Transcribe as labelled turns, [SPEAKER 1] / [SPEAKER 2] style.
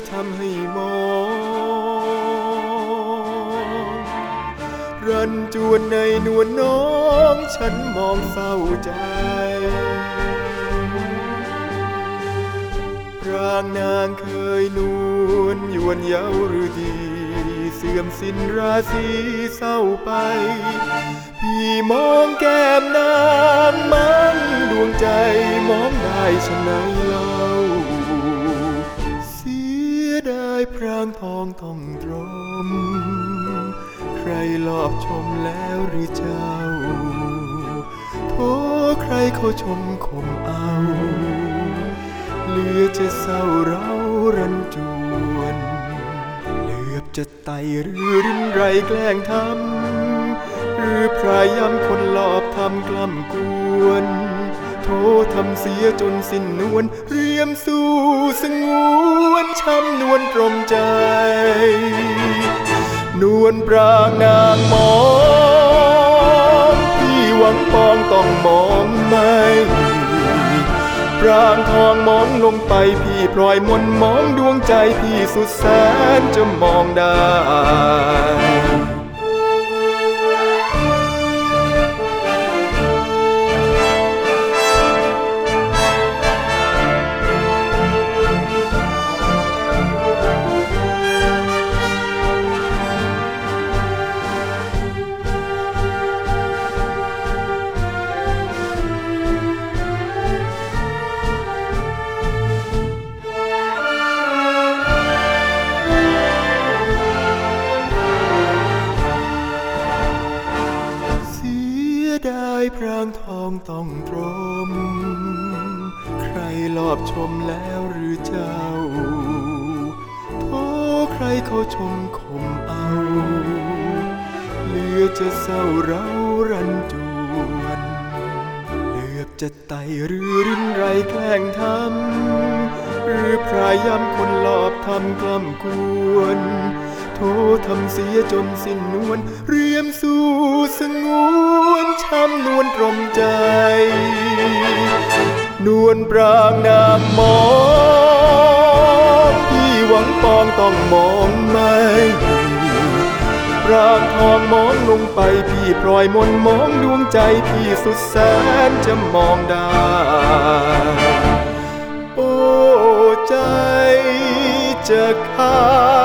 [SPEAKER 1] ทำให้มองรันจวนในนวลน้องฉันมองเศร้าใจพรางนางเคยนวลยวนเย้าหรือดีเสื่อมสิ้นราศีเศร้าไปพี่มองแก้มนางมันดวงใจมองได้ฉะไหนเล่าเสียดายพรางทองต้องตรมใครลอบชมแล้วหรือเจ้าโทษใครเขาชมข่มเอาเหลือจะเศร้าเรารันจวนเหลือบจะไต่หรือรินไรแกล้งทำหรือพรายย้ำคนหลอบทำกล้ำกวนโทษทำเสียจนสิ้นนวลเรียมสู่สงวนช้ำนวลตรมใจนวลปรางนางมองพี่หวังปองต้องมองไม่ปรางทองมองลงไปพี่พลอยมนมองดวงใจพี่สุดแสนจะมองได้ได้พรางทองต้องตรมใครลอบชมแล้วหรือเจ้าโทษใครเขาชมข่มเอาเหลือจะเศร้าเรารันจวนเหลือบจะไต่หรือรินไรแกล้งทำหรือพรายย้ำคนลอบทำกล้ำกวนโทษทำเสียจนสิ้นนวลเรียมสู่สงวนช้ำนวลตรมใจนวลปรางนางมองพี่หวังปองต้องมองไม่ปรางทองมองลงไปพี่พลอยมนมองดวงใจพี่สุดแสนจะมองได้โอ้ใจจะขา